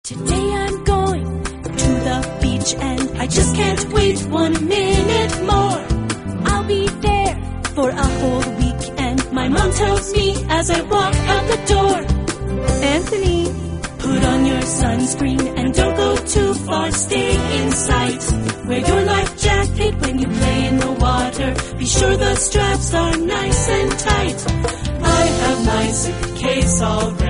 Today I'm going to the beach and I just can't wait 1 minute more. I'll be there for a whole week and my mom tells me as I walk out the door, Anthony, put on your sunscreen and don't go too far, stay in sight. Wear your life jacket when you play in the water. Be sure the straps are nice and tight. I have my suitcase all ready.